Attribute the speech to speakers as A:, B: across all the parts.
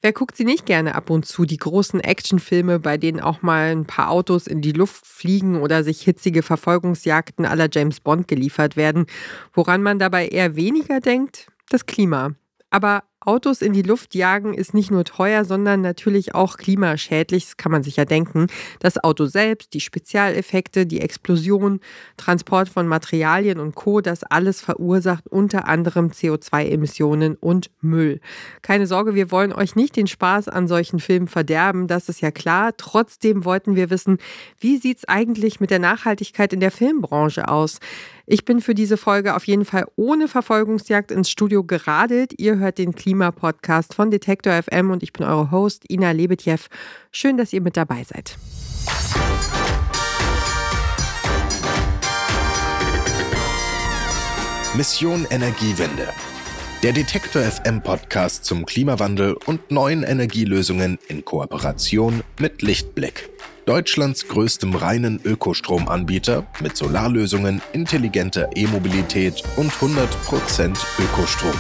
A: Wer guckt sie nicht gerne ab und zu, die großen Actionfilme, bei denen auch mal ein paar Autos in die Luft fliegen oder sich hitzige Verfolgungsjagden à la James Bond geliefert werden? Woran man dabei eher weniger denkt? Das Klima. Aber Autos in die Luft jagen ist nicht nur teuer, sondern natürlich auch klimaschädlich, das kann man sich ja denken. Das Auto selbst, die Spezialeffekte, die Explosion, Transport von Materialien und Co., das alles verursacht unter anderem CO2-Emissionen und Müll. Keine Sorge, wir wollen euch nicht den Spaß an solchen Filmen verderben, das ist ja klar. Trotzdem wollten wir wissen, wie sieht es eigentlich mit der Nachhaltigkeit in der Filmbranche aus? Ich bin für diese Folge auf jeden Fall ohne Verfolgungsjagd ins Studio geradelt. Ihr hört den Klima-Podcast von Detektor FM und ich bin eure Host Ina Lebetjew. Schön, dass ihr mit dabei seid.
B: Mission Energiewende. Der Detektor FM Podcast zum Klimawandel und neuen Energielösungen in Kooperation mit Lichtblick. Deutschlands größtem reinen Ökostromanbieter mit Solarlösungen, intelligenter E-Mobilität und 100% Ökostrom.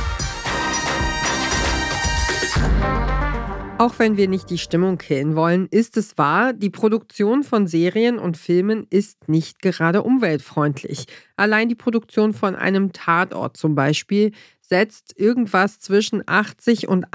A: Auch wenn wir nicht die Stimmung killen wollen, ist es wahr, die Produktion von Serien und Filmen ist nicht gerade umweltfreundlich. Allein die Produktion von einem Tatort zum Beispiel setzt irgendwas zwischen 80 und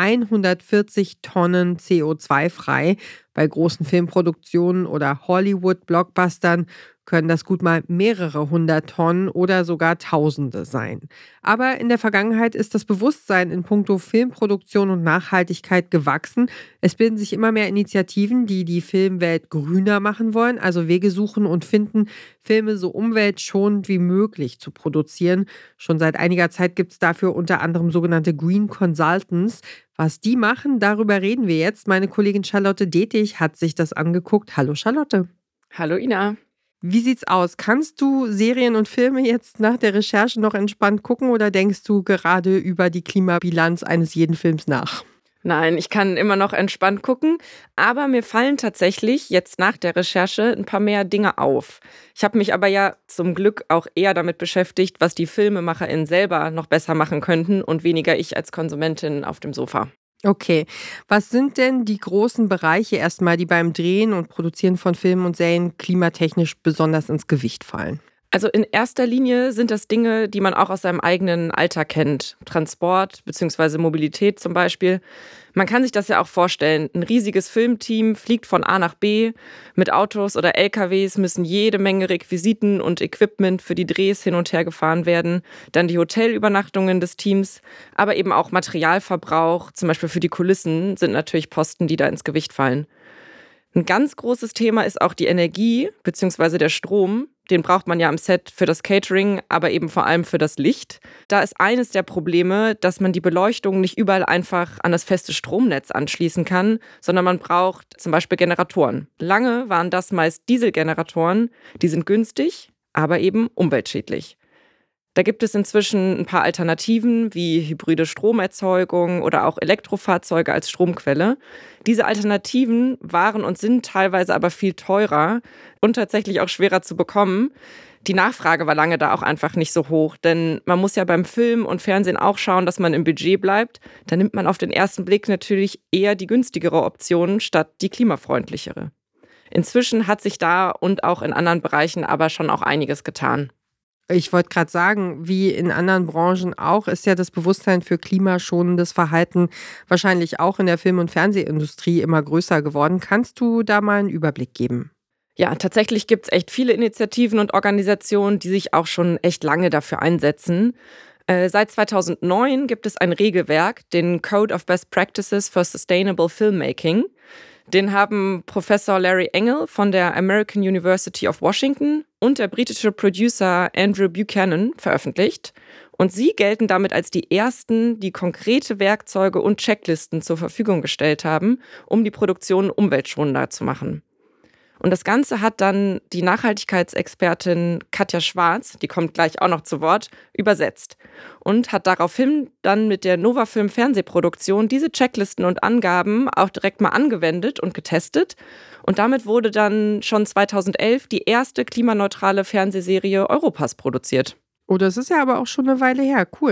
A: 140 Tonnen CO2 frei. Bei großen Filmproduktionen oder Hollywood-Blockbustern können das gut mal mehrere hundert Tonnen oder sogar Tausende sein. Aber in der Vergangenheit ist das Bewusstsein in puncto Filmproduktion und Nachhaltigkeit gewachsen. Es bilden sich immer mehr Initiativen, die die Filmwelt grüner machen wollen, also Wege suchen und finden, Filme so umweltschonend wie möglich zu produzieren. Schon seit einiger Zeit gibt es dafür unter anderem sogenannte Green Consultants. Was die machen, darüber reden wir jetzt. Meine Kollegin Charlotte Detig hat sich das angeguckt. Hallo Charlotte.
C: Hallo Ina.
A: Wie sieht's aus? Kannst du Serien und Filme jetzt nach der Recherche noch entspannt gucken oder denkst du gerade über die Klimabilanz eines jeden Films nach?
C: Nein, ich kann immer noch entspannt gucken, aber mir fallen tatsächlich jetzt nach der Recherche ein paar mehr Dinge auf. Ich habe mich aber ja zum Glück auch eher damit beschäftigt, was die FilmemacherInnen selber noch besser machen könnten und weniger ich als Konsumentin auf dem Sofa.
A: Okay, was sind denn die großen Bereiche erstmal, die beim Drehen und Produzieren von Filmen und Serien klimatechnisch besonders ins Gewicht fallen?
C: Also in erster Linie sind das Dinge, die man auch aus seinem eigenen Alltag kennt. Transport bzw. Mobilität zum Beispiel. Man kann sich das ja auch vorstellen. Ein riesiges Filmteam fliegt von A nach B. Mit Autos oder LKWs müssen jede Menge Requisiten und Equipment für die Drehs hin und her gefahren werden. Dann die Hotelübernachtungen des Teams, aber eben auch Materialverbrauch, zum Beispiel für die Kulissen, sind natürlich Posten, die da ins Gewicht fallen. Ein ganz großes Thema ist auch die Energie bzw. der Strom. Den braucht man ja am Set für das Catering, aber eben vor allem für das Licht. Da ist eines der Probleme, dass man die Beleuchtung nicht überall einfach an das feste Stromnetz anschließen kann, sondern man braucht zum Beispiel Generatoren. Lange waren das meist Dieselgeneratoren, die sind günstig, aber eben umweltschädlich. Da gibt es inzwischen ein paar Alternativen wie hybride Stromerzeugung oder auch Elektrofahrzeuge als Stromquelle. Diese Alternativen waren und sind teilweise aber viel teurer und tatsächlich auch schwerer zu bekommen. Die Nachfrage war lange da auch einfach nicht so hoch, denn man muss ja beim Film und Fernsehen auch schauen, dass man im Budget bleibt. Da nimmt man auf den ersten Blick natürlich eher die günstigere Option statt die klimafreundlichere. Inzwischen hat sich da und auch in anderen Bereichen aber schon auch einiges getan.
A: Ich wollte gerade sagen, wie in anderen Branchen auch, ist ja das Bewusstsein für klimaschonendes Verhalten wahrscheinlich auch in der Film- und Fernsehindustrie immer größer geworden. Kannst du da mal einen Überblick geben?
C: Ja, tatsächlich gibt es echt viele Initiativen und Organisationen, die sich auch schon echt lange dafür einsetzen. Seit 2009 gibt es ein Regelwerk, den Code of Best Practices for Sustainable Filmmaking. Den haben Professor Larry Engel von der American University of Washington und der britische Producer Andrew Buchanan veröffentlicht. Und sie gelten damit als die ersten, die konkrete Werkzeuge und Checklisten zur Verfügung gestellt haben, um die Produktion umweltschonender zu machen. Und das Ganze hat dann die Nachhaltigkeitsexpertin Katja Schwarz, die kommt gleich auch noch zu Wort, übersetzt und hat daraufhin dann mit der Novafilm Fernsehproduktion diese Checklisten und Angaben auch direkt mal angewendet und getestet. Und damit wurde dann schon 2011 die erste klimaneutrale Fernsehserie Europas produziert.
A: Oh, das ist ja aber auch schon eine Weile her. Cool.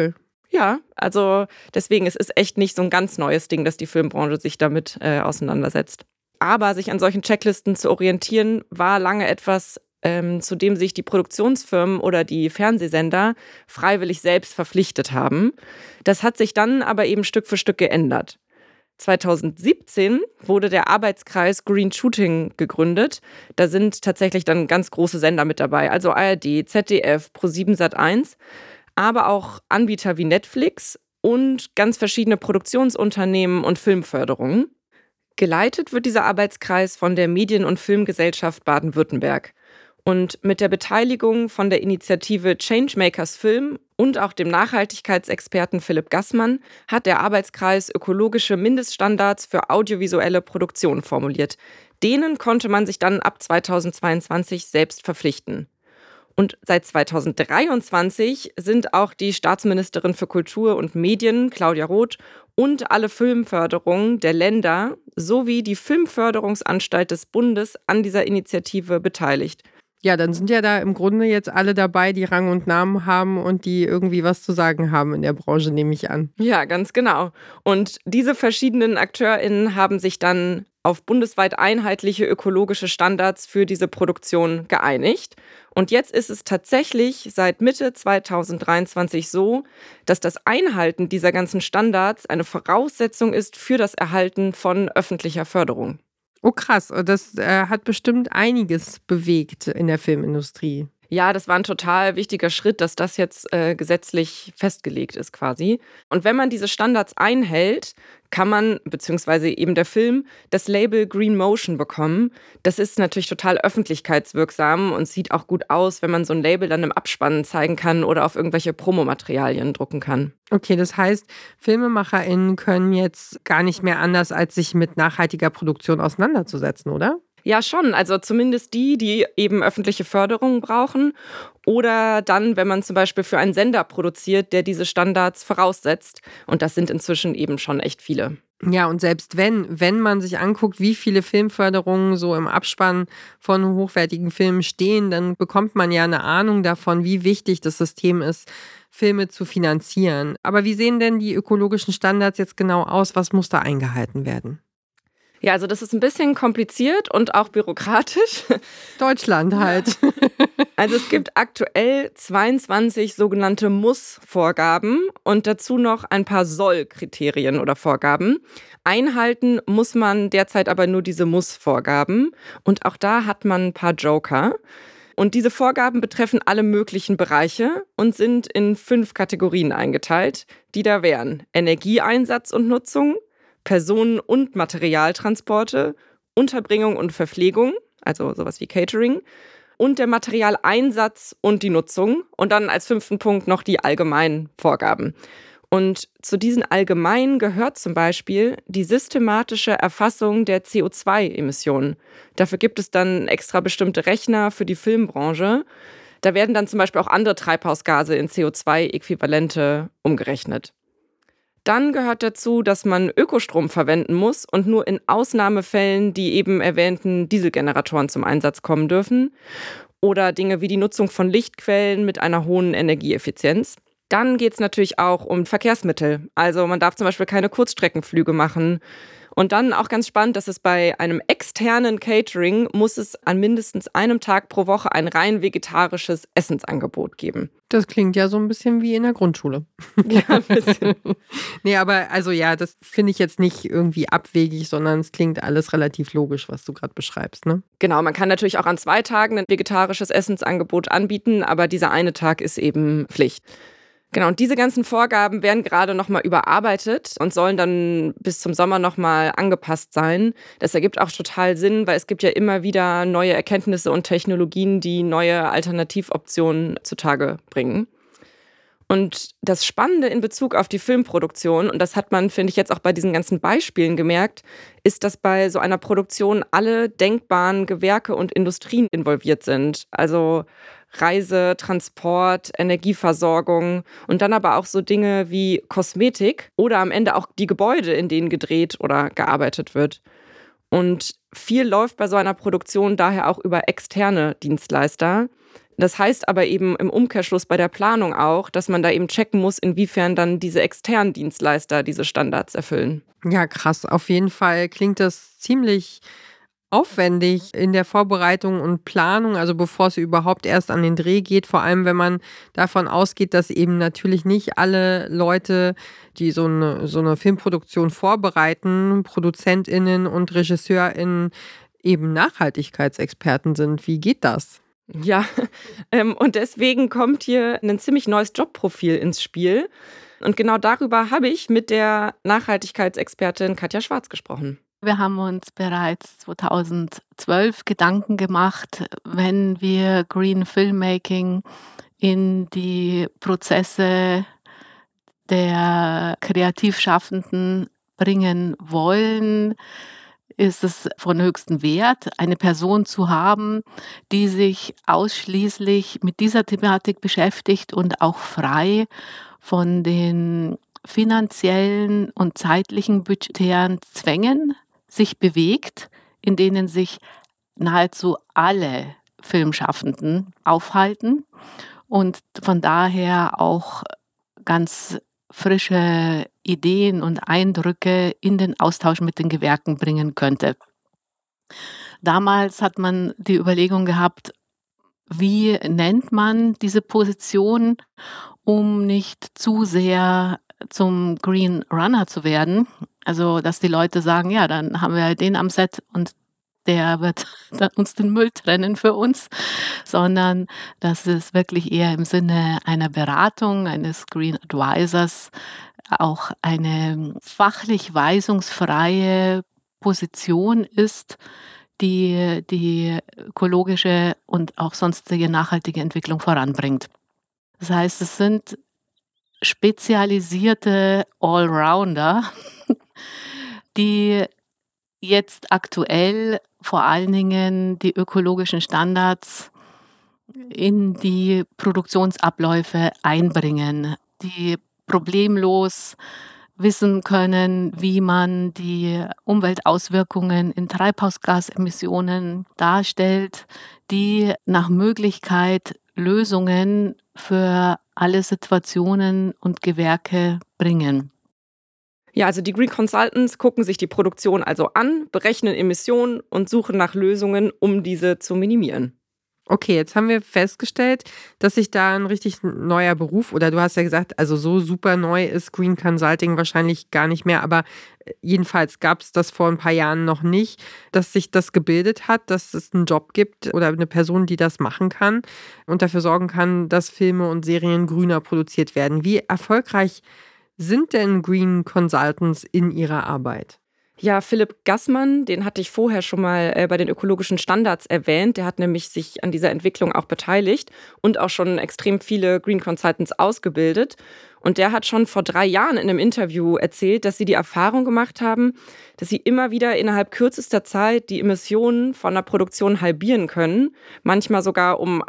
C: Ja, also deswegen, es ist echt nicht so ein ganz neues Ding, dass die Filmbranche sich damit auseinandersetzt. Aber sich an solchen Checklisten zu orientieren, war lange etwas, zu dem sich die Produktionsfirmen oder die Fernsehsender freiwillig selbst verpflichtet haben. Das hat sich dann aber eben Stück für Stück geändert. 2017 wurde der Arbeitskreis Green Shooting gegründet. Da sind tatsächlich dann ganz große Sender mit dabei, also ARD, ZDF, Pro7 Sat.1, aber auch Anbieter wie Netflix und ganz verschiedene Produktionsunternehmen und Filmförderungen. Geleitet wird dieser Arbeitskreis von der Medien- und Filmgesellschaft Baden-Württemberg. Und mit der Beteiligung von der Initiative Changemakers Film und auch dem Nachhaltigkeitsexperten Philipp Gassmann hat der Arbeitskreis ökologische Mindeststandards für audiovisuelle Produktion formuliert. Denen konnte man sich dann ab 2022 selbst verpflichten. Und seit 2023 sind auch die Staatsministerin für Kultur und Medien, Claudia Roth, und alle Filmförderungen der Länder sowie die Filmförderungsanstalt des Bundes an dieser Initiative beteiligt.
A: Ja, dann sind ja da im Grunde jetzt alle dabei, die Rang und Namen haben und die irgendwie was zu sagen haben in der Branche, nehme ich an.
C: Ja, ganz genau. Und diese verschiedenen AkteurInnen haben sich dann auf bundesweit einheitliche ökologische Standards für diese Produktion geeinigt. Und jetzt ist es tatsächlich seit Mitte 2023 so, dass das Einhalten dieser ganzen Standards eine Voraussetzung ist für das Erhalten von öffentlicher Förderung.
A: Oh krass, das hat bestimmt einiges bewegt in der Filmindustrie.
C: Ja, das war ein total wichtiger Schritt, dass das jetzt gesetzlich festgelegt ist quasi. Und wenn man diese Standards einhält, kann man, beziehungsweise eben der Film, das Label Green Motion bekommen. Das ist natürlich total öffentlichkeitswirksam und sieht auch gut aus, wenn man so ein Label dann im Abspann zeigen kann oder auf irgendwelche Promomaterialien drucken kann.
A: Okay, das heißt, FilmemacherInnen können jetzt gar nicht mehr anders, als sich mit nachhaltiger Produktion auseinanderzusetzen, oder?
C: Ja, schon. Also zumindest die eben öffentliche Förderung brauchen. Oder dann, wenn man zum Beispiel für einen Sender produziert, der diese Standards voraussetzt. Und das sind inzwischen eben schon echt viele.
A: Ja, und selbst wenn man sich anguckt, wie viele Filmförderungen so im Abspann von hochwertigen Filmen stehen, dann bekommt man ja eine Ahnung davon, wie wichtig das System ist, Filme zu finanzieren. Aber wie sehen denn die ökologischen Standards jetzt genau aus? Was muss da eingehalten werden?
C: Ja, also das ist ein bisschen kompliziert und auch bürokratisch.
A: Deutschland halt.
C: Also es gibt aktuell 22 sogenannte Muss-Vorgaben und dazu noch ein paar Soll-Kriterien oder Vorgaben. Einhalten muss man derzeit aber nur diese Muss-Vorgaben. Und auch da hat man ein paar Joker. Und diese Vorgaben betreffen alle möglichen Bereiche und sind in 5 Kategorien eingeteilt, die da wären: Energieeinsatz und Nutzung, Personen- und Materialtransporte, Unterbringung und Verpflegung, also sowas wie Catering, und der Materialeinsatz und die Nutzung. Und dann als 5. Punkt noch die allgemeinen Vorgaben. Und zu diesen allgemeinen gehört zum Beispiel die systematische Erfassung der CO2-Emissionen. Dafür gibt es dann extra bestimmte Rechner für die Filmbranche. Da werden dann zum Beispiel auch andere Treibhausgase in CO2-Äquivalente umgerechnet. Dann gehört dazu, dass man Ökostrom verwenden muss und nur in Ausnahmefällen die eben erwähnten Dieselgeneratoren zum Einsatz kommen dürfen. Oder Dinge wie die Nutzung von Lichtquellen mit einer hohen Energieeffizienz. Dann geht es natürlich auch um Verkehrsmittel. Also man darf zum Beispiel keine Kurzstreckenflüge machen. Und dann auch ganz spannend, dass es bei einem externen Catering muss es an mindestens einem Tag pro Woche ein rein vegetarisches Essensangebot geben.
A: Das klingt ja so ein bisschen wie in der Grundschule.
C: Ja, ein bisschen.
A: Nee, aber also ja, das finde ich jetzt nicht irgendwie abwegig, sondern es klingt alles relativ logisch, was du gerade beschreibst, ne?
C: Genau, man kann natürlich auch an 2 Tagen ein vegetarisches Essensangebot anbieten, aber dieser eine Tag ist eben Pflicht. Genau, und diese ganzen Vorgaben werden gerade nochmal überarbeitet und sollen dann bis zum Sommer nochmal angepasst sein. Das ergibt auch total Sinn, weil es gibt ja immer wieder neue Erkenntnisse und Technologien, die neue Alternativoptionen zutage bringen. Und das Spannende in Bezug auf die Filmproduktion, und das hat man, finde ich, jetzt auch bei diesen ganzen Beispielen gemerkt, ist, dass bei so einer Produktion alle denkbaren Gewerke und Industrien involviert sind. Also Reise, Transport, Energieversorgung und dann aber auch so Dinge wie Kosmetik oder am Ende auch die Gebäude, in denen gedreht oder gearbeitet wird. Und viel läuft bei so einer Produktion daher auch über externe Dienstleister. Das heißt aber eben im Umkehrschluss bei der Planung auch, dass man da eben checken muss, inwiefern dann diese externen Dienstleister diese Standards erfüllen.
A: Ja, krass. Auf jeden Fall klingt das ziemlich aufwendig in der Vorbereitung und Planung, also bevor es überhaupt erst an den Dreh geht, vor allem wenn man davon ausgeht, dass eben natürlich nicht alle Leute, die so eine Filmproduktion vorbereiten, ProduzentInnen und RegisseurInnen eben Nachhaltigkeitsexperten sind. Wie geht das?
C: Ja, und deswegen kommt hier ein ziemlich neues Jobprofil ins Spiel. Und genau darüber habe ich mit der Nachhaltigkeitsexpertin Katja Schwarz gesprochen.
D: Wir haben uns bereits 2012 Gedanken gemacht, wenn wir Green Filmmaking in die Prozesse der Kreativschaffenden bringen wollen, ist es von höchstem Wert, eine Person zu haben, die sich ausschließlich mit dieser Thematik beschäftigt und auch frei von den finanziellen und zeitlichen budgetären Zwängen sich bewegt, in denen sich nahezu alle Filmschaffenden aufhalten und von daher auch ganz frische Ideen und Eindrücke in den Austausch mit den Gewerken bringen könnte. Damals hat man die Überlegung gehabt, wie nennt man diese Position, um nicht zu sehr zum Green Runner zu werden. Also, dass die Leute sagen, ja, dann haben wir den am Set und der wird dann uns den Müll trennen für uns, sondern dass es wirklich eher im Sinne einer Beratung, eines Green Advisors, auch eine fachlich weisungsfreie Position ist, die die ökologische und auch sonstige nachhaltige Entwicklung voranbringt. Das heißt, es sind spezialisierte Allrounder, die jetzt aktuell vor allen Dingen die ökologischen Standards in die Produktionsabläufe einbringen, die problemlos wissen können, wie man die Umweltauswirkungen in Treibhausgasemissionen darstellt, die nach Möglichkeit Lösungen für alle Situationen und Gewerke bringen.
C: Ja, also die Green Consultants gucken sich die Produktion also an, berechnen Emissionen und suchen nach Lösungen, um diese zu minimieren.
A: Okay, jetzt haben wir festgestellt, dass sich da ein richtig neuer Beruf, oder du hast ja gesagt, also so super neu ist Green Consulting wahrscheinlich gar nicht mehr, aber jedenfalls gab es das vor ein paar Jahren noch nicht, dass sich das gebildet hat, dass es einen Job gibt oder eine Person, die das machen kann und dafür sorgen kann, dass Filme und Serien grüner produziert werden. Wie erfolgreich sind denn Green Consultants in ihrer Arbeit?
C: Ja, Philipp Gassmann, den hatte ich vorher schon mal bei den ökologischen Standards erwähnt. Der hat nämlich sich an dieser Entwicklung auch beteiligt und auch schon extrem viele Green Consultants ausgebildet. Und der hat schon vor 3 Jahren in einem Interview erzählt, dass sie die Erfahrung gemacht haben, dass sie immer wieder innerhalb kürzester Zeit die Emissionen von der Produktion halbieren können, manchmal sogar um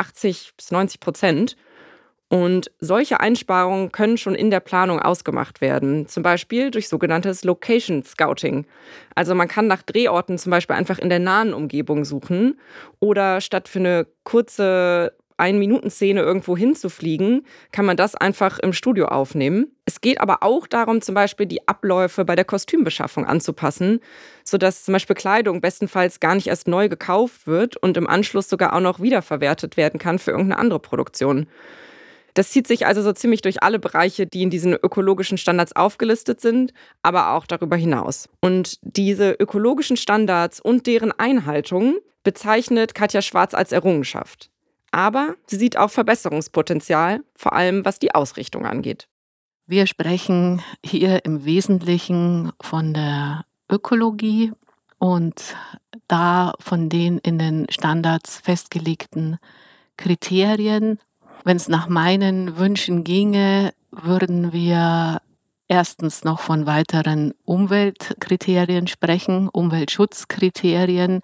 C: 80-90%. Und solche Einsparungen können schon in der Planung ausgemacht werden, zum Beispiel durch sogenanntes Location Scouting. Also man kann nach Drehorten zum Beispiel einfach in der nahen Umgebung suchen oder statt für eine kurze 1-Minuten-Szene irgendwo hinzufliegen, kann man das einfach im Studio aufnehmen. Es geht aber auch darum, zum Beispiel die Abläufe bei der Kostümbeschaffung anzupassen, sodass zum Beispiel Kleidung bestenfalls gar nicht erst neu gekauft wird und im Anschluss sogar auch noch wiederverwertet werden kann für irgendeine andere Produktion. Das zieht sich also so ziemlich durch alle Bereiche, die in diesen ökologischen Standards aufgelistet sind, aber auch darüber hinaus. Und diese ökologischen Standards und deren Einhaltung bezeichnet Katja Schwarz als Errungenschaft. Aber sie sieht auch Verbesserungspotenzial, vor allem was die Ausrichtung angeht.
D: Wir sprechen hier im Wesentlichen von der Ökologie und da von den in den Standards festgelegten Kriterien. Wenn es nach meinen Wünschen ginge, würden wir erstens noch von weiteren Umweltkriterien sprechen, Umweltschutzkriterien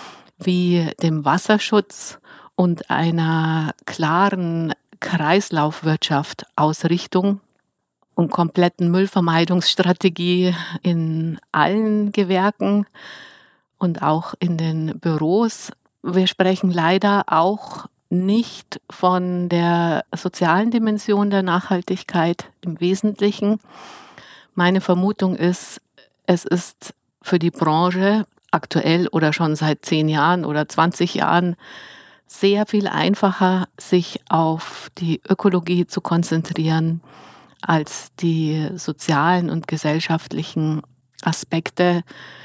D: wie dem Wasserschutz und einer klaren Kreislaufwirtschaft Ausrichtung und kompletten Müllvermeidungsstrategie in allen Gewerken und auch in den Büros. Wir sprechen leider auch nicht von der sozialen Dimension der Nachhaltigkeit im Wesentlichen. Meine Vermutung ist, es ist für die Branche aktuell oder schon seit 10 Jahren oder 20 Jahren sehr viel einfacher, sich auf die Ökologie zu konzentrieren, als die sozialen und gesellschaftlichen Aspekte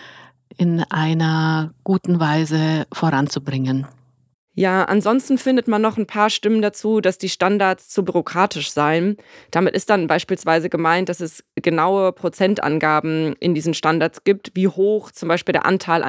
D: in einer guten Weise voranzubringen.
C: Ja, ansonsten findet man noch ein paar Stimmen dazu, dass die Standards zu bürokratisch seien. Damit ist dann beispielsweise gemeint, dass es genaue Prozentangaben in diesen Standards gibt, wie hoch zum Beispiel der Anteil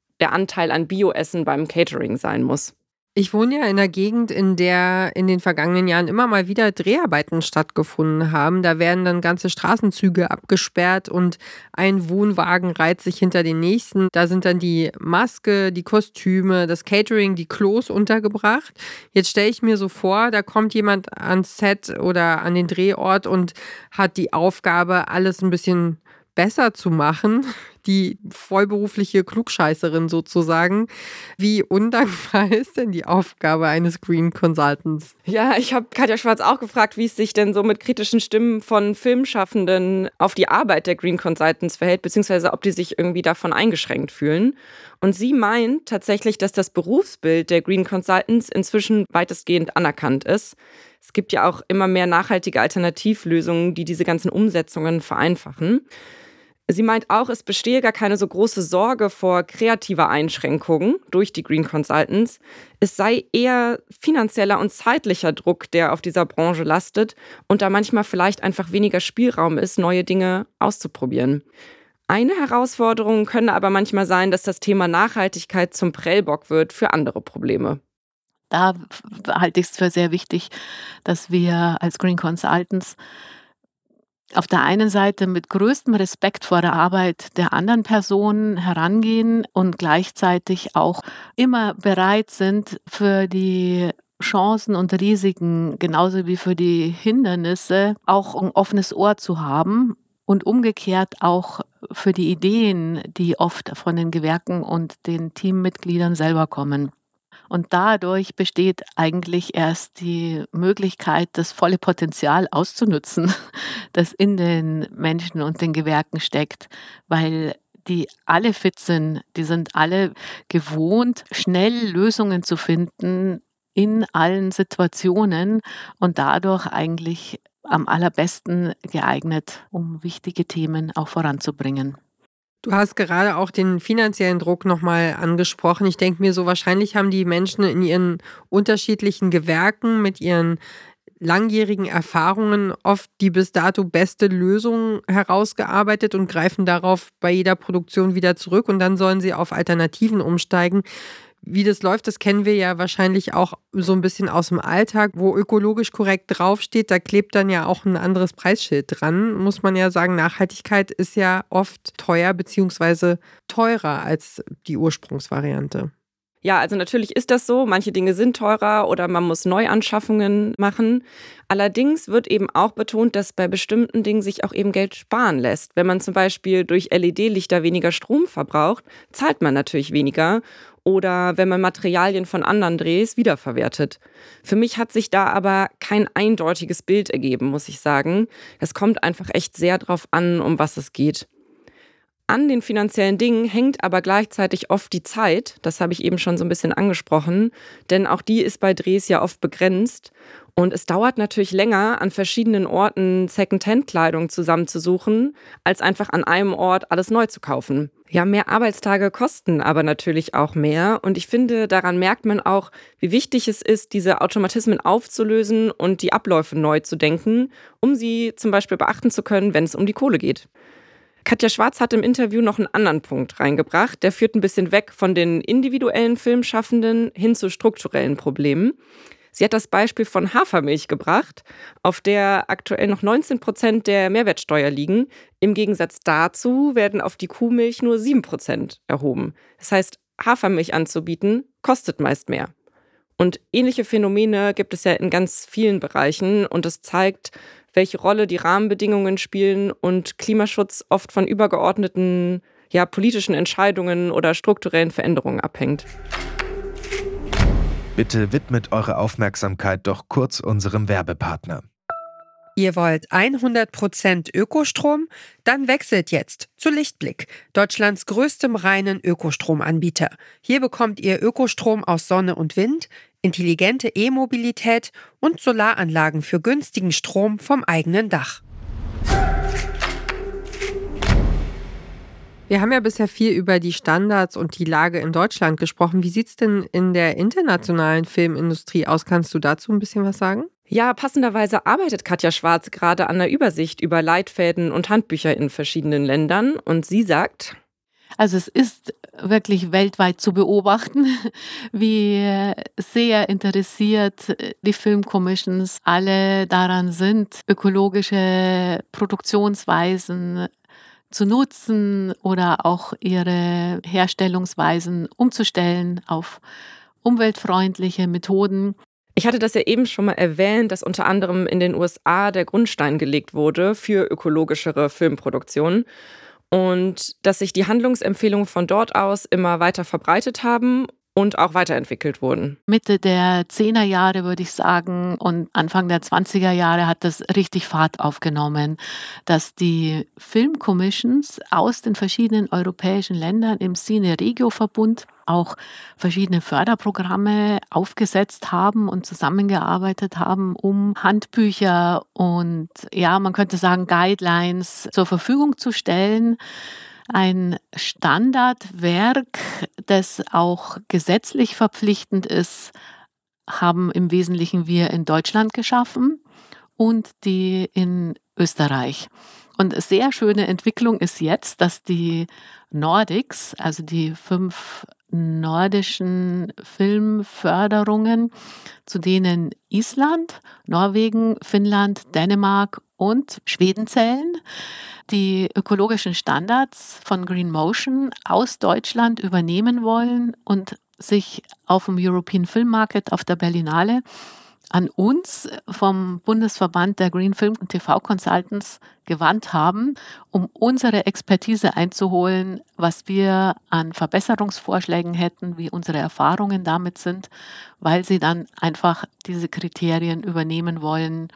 C: an Bioessen beim Catering sein muss.
A: Ich wohne ja in einer Gegend, in der in den vergangenen Jahren immer mal wieder Dreharbeiten stattgefunden haben. Da werden dann ganze Straßenzüge abgesperrt und ein Wohnwagen reiht sich hinter den nächsten. Da sind dann die Maske, die Kostüme, das Catering, die Klos untergebracht. Jetzt stelle ich mir so vor, da kommt jemand ans Set oder an den Drehort und hat die Aufgabe, alles ein bisschen besser zu machen, die vollberufliche Klugscheißerin sozusagen. Wie undankbar ist denn die Aufgabe eines Green Consultants?
C: Ja, ich habe Katja Schwarz auch gefragt, wie es sich denn so mit kritischen Stimmen von Filmschaffenden auf die Arbeit der Green Consultants verhält, beziehungsweise ob die sich irgendwie davon eingeschränkt fühlen. Und sie meint tatsächlich, dass das Berufsbild der Green Consultants inzwischen weitestgehend anerkannt ist. Es gibt ja auch immer mehr nachhaltige Alternativlösungen, die diese ganzen Umsetzungen vereinfachen. Sie meint auch, es bestehe gar keine so große Sorge vor kreativer Einschränkungen durch die Green Consultants. Es sei eher finanzieller und zeitlicher Druck, der auf dieser Branche lastet und da manchmal vielleicht einfach weniger Spielraum ist, neue Dinge auszuprobieren. Eine Herausforderung könne aber manchmal sein, dass das Thema Nachhaltigkeit zum Prellbock wird für andere Probleme.
D: Da halte ich es für sehr wichtig, dass wir als Green Consultants auf der einen Seite mit größtem Respekt vor der Arbeit der anderen Personen herangehen und gleichzeitig auch immer bereit sind, für die Chancen und Risiken genauso wie für die Hindernisse auch ein offenes Ohr zu haben und umgekehrt auch für die Ideen, die oft von den Gewerken und den Teammitgliedern selber kommen. Und dadurch besteht eigentlich erst die Möglichkeit, das volle Potenzial auszunutzen, das in den Menschen und den Gewerken steckt, weil die alle fit sind, die sind alle gewohnt, schnell Lösungen zu finden in allen Situationen und dadurch eigentlich am allerbesten geeignet, um wichtige Themen auch voranzubringen.
A: Du hast gerade auch den finanziellen Druck nochmal angesprochen. Ich denke mir so, wahrscheinlich haben die Menschen in ihren unterschiedlichen Gewerken mit ihren langjährigen Erfahrungen oft die bis dato beste Lösung herausgearbeitet und greifen darauf bei jeder Produktion wieder zurück und dann sollen sie auf Alternativen umsteigen. Wie das läuft, das kennen wir ja wahrscheinlich auch so ein bisschen aus dem Alltag, wo ökologisch korrekt draufsteht, da klebt dann ja auch ein anderes Preisschild dran. Muss man ja sagen, Nachhaltigkeit ist ja oft teuer bzw. teurer als die Ursprungsvariante.
C: Ja, also natürlich ist das so. Manche Dinge sind teurer oder man muss Neuanschaffungen machen. Allerdings wird eben auch betont, dass bei bestimmten Dingen sich auch eben Geld sparen lässt. Wenn man zum Beispiel durch LED-Lichter weniger Strom verbraucht, zahlt man natürlich weniger. Oder wenn man Materialien von anderen Drehs wiederverwertet. Für mich hat sich da aber kein eindeutiges Bild ergeben, muss ich sagen. Es kommt einfach echt sehr drauf an, um was es geht. An den finanziellen Dingen hängt aber gleichzeitig oft die Zeit. Das habe ich eben schon so ein bisschen angesprochen. Denn auch die ist bei Drehs ja oft begrenzt. Und es dauert natürlich länger, an verschiedenen Orten Secondhand-Kleidung zusammenzusuchen, als einfach an einem Ort alles neu zu kaufen. Ja, mehr Arbeitstage kosten aber natürlich auch mehr. Und ich finde, daran merkt man auch, wie wichtig es ist, diese Automatismen aufzulösen und die Abläufe neu zu denken, um sie zum Beispiel beachten zu können, wenn es um die Kohle geht. Katja Schwarz hat im Interview noch einen anderen Punkt reingebracht. Der führt ein bisschen weg von den individuellen Filmschaffenden hin zu strukturellen Problemen. Sie hat das Beispiel von Hafermilch gebracht, auf der aktuell noch 19% der Mehrwertsteuer liegen. Im Gegensatz dazu werden auf die Kuhmilch nur 7% erhoben. Das heißt, Hafermilch anzubieten, kostet meist mehr. Und ähnliche Phänomene gibt es ja in ganz vielen Bereichen und es zeigt, welche Rolle die Rahmenbedingungen spielen und Klimaschutz oft von übergeordneten, politischen Entscheidungen oder strukturellen Veränderungen abhängt.
B: Bitte widmet eure Aufmerksamkeit doch kurz unserem Werbepartner.
A: Ihr wollt 100% Ökostrom? Dann wechselt jetzt zu Lichtblick, Deutschlands größtem reinen Ökostromanbieter. Hier bekommt ihr Ökostrom aus Sonne und Wind, intelligente E-Mobilität und Solaranlagen für günstigen Strom vom eigenen Dach. Wir haben ja bisher viel über die Standards und die Lage in Deutschland gesprochen. Wie sieht es denn in der internationalen Filmindustrie aus? Kannst du dazu ein bisschen was sagen?
C: Ja, passenderweise arbeitet Katja Schwarz gerade an der Übersicht über Leitfäden und Handbücher in verschiedenen Ländern. Und sie sagt:
D: Also es ist wirklich weltweit zu beobachten, wie sehr interessiert die Filmcommissions alle daran sind, ökologische Produktionsweisen zu nutzen oder auch ihre Herstellungsweisen umzustellen auf umweltfreundliche Methoden.
C: Ich hatte das ja eben schon mal erwähnt, dass unter anderem in den USA der Grundstein gelegt wurde für ökologischere Filmproduktionen und dass sich die Handlungsempfehlungen von dort aus immer weiter verbreitet haben und auch weiterentwickelt wurden.
D: Mitte der 10er Jahre, würde ich sagen, und Anfang der 20er Jahre hat das richtig Fahrt aufgenommen, dass die Filmcommissions aus den verschiedenen europäischen Ländern im Cine-Regio-Verbund auch verschiedene Förderprogramme aufgesetzt haben und zusammengearbeitet haben, um Handbücher und, ja, man könnte sagen, Guidelines zur Verfügung zu stellen. Ein Standardwerk, das auch gesetzlich verpflichtend ist, haben im Wesentlichen wir in Deutschland geschaffen und die in Österreich. Und eine sehr schöne Entwicklung ist jetzt, dass die Nordics, also die 5 nordischen Filmförderungen, zu denen Island, Norwegen, Finnland, Dänemark und Schweden zählen, die ökologischen Standards von Green Motion aus Deutschland übernehmen wollen und sich auf dem European Film Market auf der Berlinale an uns vom Bundesverband der Green Film und TV Consultants gewandt haben, um unsere Expertise einzuholen, was wir an Verbesserungsvorschlägen hätten, wie unsere Erfahrungen damit sind, weil sie dann einfach diese Kriterien übernehmen wollen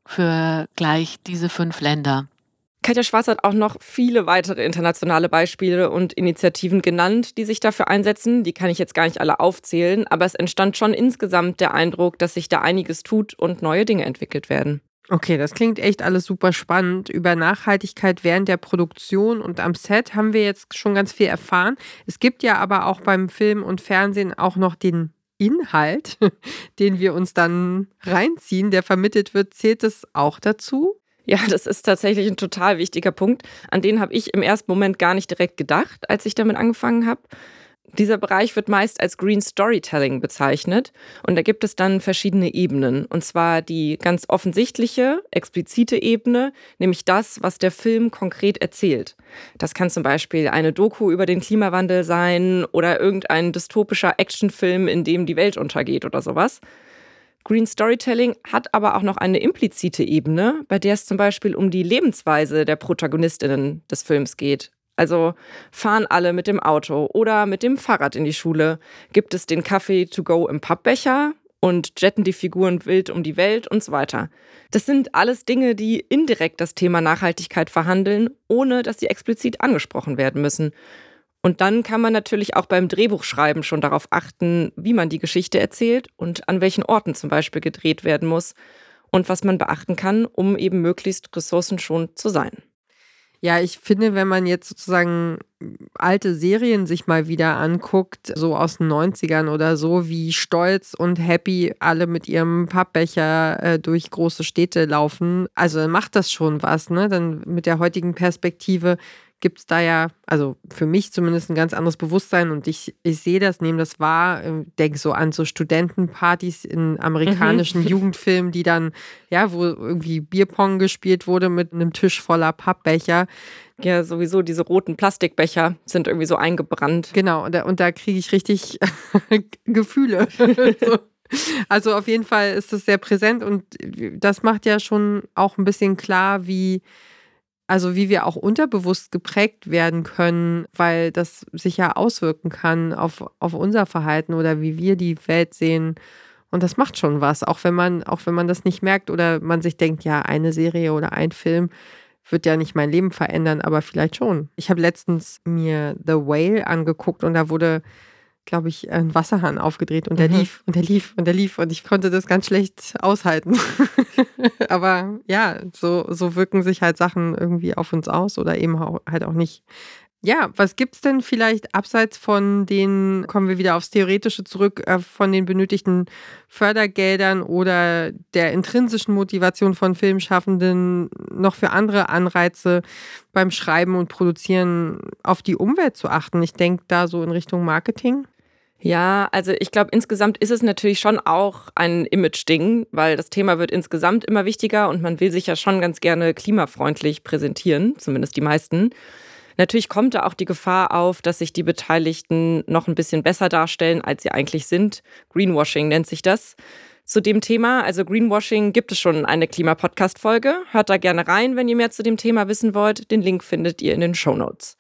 D: für gleich diese 5 Länder.
C: Katja Schwarz hat auch noch viele weitere internationale Beispiele und Initiativen genannt, die sich dafür einsetzen. Die kann ich jetzt gar nicht alle aufzählen, aber es entstand schon insgesamt der Eindruck, dass sich da einiges tut und neue Dinge entwickelt werden.
A: Okay, das klingt echt alles super spannend. Über Nachhaltigkeit während der Produktion und am Set haben wir jetzt schon ganz viel erfahren. Es gibt ja aber auch beim Film und Fernsehen auch noch den Inhalt, den wir uns dann reinziehen, der vermittelt wird. Zählt es auch dazu?
C: Ja, das ist tatsächlich ein total wichtiger Punkt. An den habe ich im ersten Moment gar nicht direkt gedacht, als ich damit angefangen habe. Dieser Bereich wird meist als Green Storytelling bezeichnet und da gibt es dann verschiedene Ebenen. Und zwar die ganz offensichtliche, explizite Ebene, nämlich das, was der Film konkret erzählt. Das kann zum Beispiel eine Doku über den Klimawandel sein oder irgendein dystopischer Actionfilm, in dem die Welt untergeht oder sowas. Green Storytelling hat aber auch noch eine implizite Ebene, bei der es zum Beispiel um die Lebensweise der Protagonistinnen des Films geht. Also fahren alle mit dem Auto oder mit dem Fahrrad in die Schule? Gibt es den Kaffee to go im Pappbecher? Und jetten die Figuren wild um die Welt und so weiter. Das sind alles Dinge, die indirekt das Thema Nachhaltigkeit verhandeln, ohne dass sie explizit angesprochen werden müssen. Und dann kann man natürlich auch beim Drehbuchschreiben schon darauf achten, wie man die Geschichte erzählt und an welchen Orten zum Beispiel gedreht werden muss und was man beachten kann, um eben möglichst ressourcenschonend zu sein.
A: Ja, ich finde, wenn man jetzt sozusagen alte Serien sich mal wieder anguckt, so aus den 90ern oder so, wie stolz und happy alle mit ihrem Pappbecher durch große Städte laufen, also dann macht das schon was, ne? Dann mit der heutigen Perspektive gibt es da ja, also für mich zumindest ein ganz anderes Bewusstsein und ich sehe das, nehme das wahr, denke so an so Studentenpartys in amerikanischen Jugendfilmen, die dann, ja, wo irgendwie Bierpong gespielt wurde mit einem Tisch voller Pappbecher.
C: Ja, sowieso diese roten Plastikbecher sind irgendwie so eingebrannt.
A: Genau, und da kriege ich richtig Gefühle. So. Also auf jeden Fall ist das sehr präsent und das macht ja schon auch ein bisschen klar, wie Also wie wir auch unterbewusst geprägt werden können, weil das sich ja auswirken kann auf unser Verhalten oder wie wir die Welt sehen. Und das macht schon was, auch wenn man das nicht merkt oder man sich denkt, ja, eine Serie oder ein Film wird ja nicht mein Leben verändern, aber vielleicht schon. Ich habe letztens mir The Whale angeguckt und da wurde, glaube ich, ein Wasserhahn aufgedreht und der lief und der lief und der lief und ich konnte das ganz schlecht aushalten. Aber ja, so wirken sich halt Sachen irgendwie auf uns aus oder eben halt auch nicht. Ja, was gibt's denn vielleicht abseits von den, kommen wir wieder aufs Theoretische zurück, von den benötigten Fördergeldern oder der intrinsischen Motivation von Filmschaffenden noch für andere Anreize beim Schreiben und Produzieren auf die Umwelt zu achten? Ich denke da so in Richtung Marketing.
C: Ja, also ich glaube, insgesamt ist es natürlich schon auch ein Image-Ding, weil das Thema wird insgesamt immer wichtiger und man will sich ja schon ganz gerne klimafreundlich präsentieren, zumindest die meisten. Natürlich kommt da auch die Gefahr auf, dass sich die Beteiligten noch ein bisschen besser darstellen, als sie eigentlich sind. Greenwashing nennt sich das. Zu dem Thema, also Greenwashing, gibt es schon eine Klima-Podcast-Folge. Hört da gerne rein, wenn ihr mehr zu dem Thema wissen wollt. Den Link findet ihr in den Shownotes.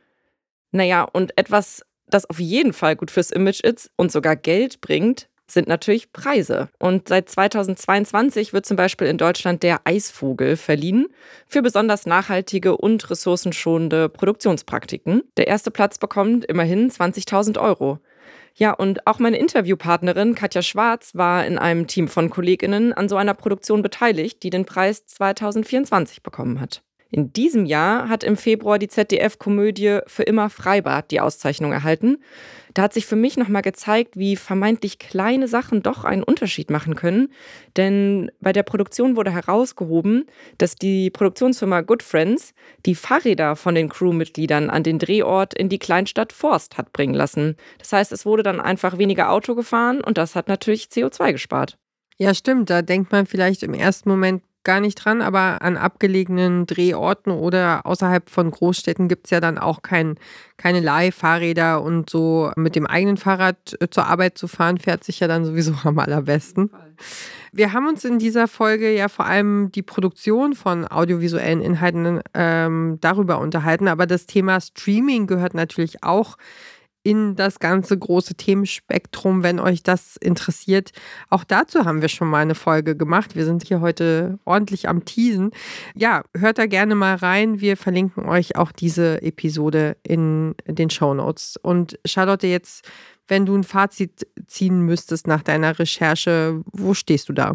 C: Naja, und etwas, das auf jeden Fall gut fürs Image ist und sogar Geld bringt, sind natürlich Preise. Und seit 2022 wird zum Beispiel in Deutschland der Eisvogel verliehen für besonders nachhaltige und ressourcenschonende Produktionspraktiken. Der erste Platz bekommt immerhin 20.000 €. Ja, und auch meine Interviewpartnerin Katja Schwarz war in einem Team von KollegInnen an so einer Produktion beteiligt, die den Preis 2024 bekommen hat. In diesem Jahr hat im Februar die ZDF-Komödie Für immer Freibad die Auszeichnung erhalten. Da hat sich für mich nochmal gezeigt, wie vermeintlich kleine Sachen doch einen Unterschied machen können. Denn bei der Produktion wurde herausgehoben, dass die Produktionsfirma Good Friends die Fahrräder von den Crewmitgliedern an den Drehort in die Kleinstadt Forst hat bringen lassen. Das heißt, es wurde dann einfach weniger Auto gefahren und das hat natürlich CO2 gespart.
A: Ja, stimmt. Da denkt man vielleicht im ersten Moment gar nicht dran, aber an abgelegenen Drehorten oder außerhalb von Großstädten gibt es ja dann auch keine Leihfahrräder und so mit dem eigenen Fahrrad zur Arbeit zu fahren, fährt sich ja dann sowieso am allerbesten. Wir haben uns in dieser Folge ja vor allem die Produktion von audiovisuellen Inhalten darüber unterhalten, aber das Thema Streaming gehört natürlich auch in das ganze große Themenspektrum, wenn euch das interessiert. Auch dazu haben wir schon mal eine Folge gemacht. Wir sind hier heute ordentlich am Teasen. Ja, hört da gerne mal rein. Wir verlinken euch auch diese Episode in den Shownotes. Und Charlotte, jetzt, wenn du ein Fazit ziehen müsstest nach deiner Recherche, wo stehst du da?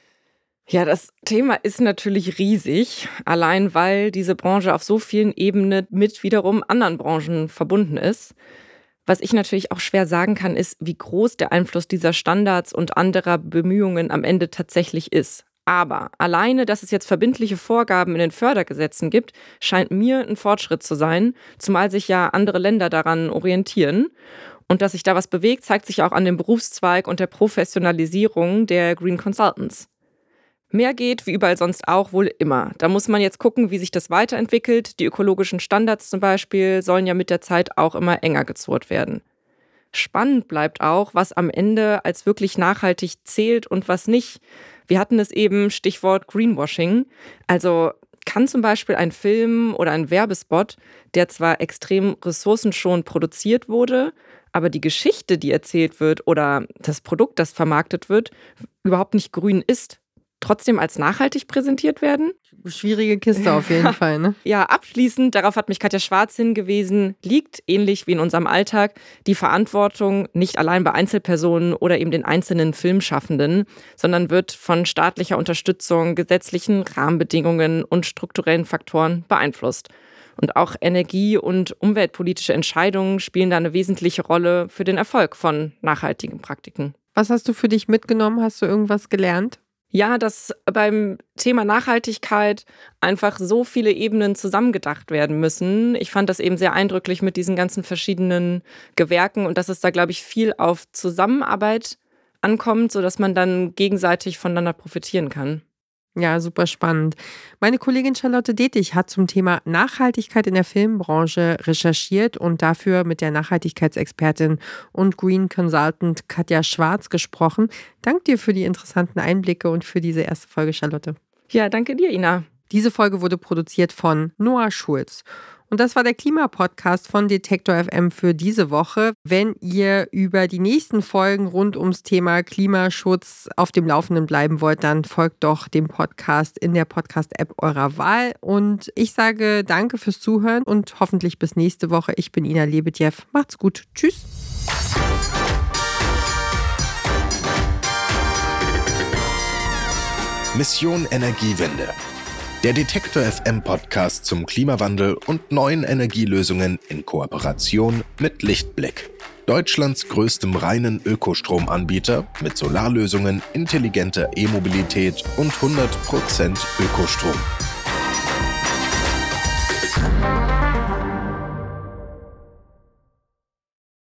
C: Ja, das Thema ist natürlich riesig, allein weil diese Branche auf so vielen Ebenen mit wiederum anderen Branchen verbunden ist. Was ich natürlich auch schwer sagen kann, ist, wie groß der Einfluss dieser Standards und anderer Bemühungen am Ende tatsächlich ist. Aber alleine, dass es jetzt verbindliche Vorgaben in den Fördergesetzen gibt, scheint mir ein Fortschritt zu sein, zumal sich ja andere Länder daran orientieren. Und dass sich da was bewegt, zeigt sich auch an dem Berufszweig und der Professionalisierung der Green Consultants. Mehr geht, wie überall sonst auch, wohl immer. Da muss man jetzt gucken, wie sich das weiterentwickelt. Die ökologischen Standards zum Beispiel sollen ja mit der Zeit auch immer enger gezurrt werden. Spannend bleibt auch, was am Ende als wirklich nachhaltig zählt und was nicht. Wir hatten es eben, Stichwort Greenwashing. Also kann zum Beispiel ein Film oder ein Werbespot, der zwar extrem ressourcenschonend produziert wurde, aber die Geschichte, die erzählt wird oder das Produkt, das vermarktet wird, überhaupt nicht grün ist, trotzdem als nachhaltig präsentiert werden?
A: Schwierige Kiste auf jeden Fall, ne?
C: Ja, abschließend, darauf hat mich Katja Schwarz hingewiesen, liegt, ähnlich wie in unserem Alltag, die Verantwortung nicht allein bei Einzelpersonen oder eben den einzelnen Filmschaffenden, sondern wird von staatlicher Unterstützung, gesetzlichen Rahmenbedingungen und strukturellen Faktoren beeinflusst. Und auch energie- und umweltpolitische Entscheidungen spielen da eine wesentliche Rolle für den Erfolg von nachhaltigen Praktiken.
A: Was hast du für dich mitgenommen? Hast du irgendwas gelernt?
C: Ja, dass beim Thema Nachhaltigkeit einfach so viele Ebenen zusammengedacht werden müssen. Ich fand das eben sehr eindrücklich mit diesen ganzen verschiedenen Gewerken und dass es da, glaube ich, viel auf Zusammenarbeit ankommt, sodass man dann gegenseitig voneinander profitieren kann.
A: Ja, super spannend. Meine Kollegin Charlotte Detig hat zum Thema Nachhaltigkeit in der Filmbranche recherchiert und dafür mit der Nachhaltigkeitsexpertin und Green Consultant Katja Schwarz gesprochen. Danke dir für die interessanten Einblicke und für diese erste Folge, Charlotte.
C: Ja, danke dir, Ina.
A: Diese Folge wurde produziert von Noah Schulz. Und das war der Klimapodcast von Detektor FM für diese Woche. Wenn ihr über die nächsten Folgen rund ums Thema Klimaschutz auf dem Laufenden bleiben wollt, dann folgt doch dem Podcast in der Podcast-App eurer Wahl. Und ich sage danke fürs Zuhören und hoffentlich bis nächste Woche. Ich bin Ina Lebedjew. Macht's gut. Tschüss.
B: Mission Energiewende. Der Detektor FM Podcast zum Klimawandel und neuen Energielösungen in Kooperation mit Lichtblick. Deutschlands größtem reinen Ökostromanbieter mit Solarlösungen, intelligenter E-Mobilität und 100% Ökostrom.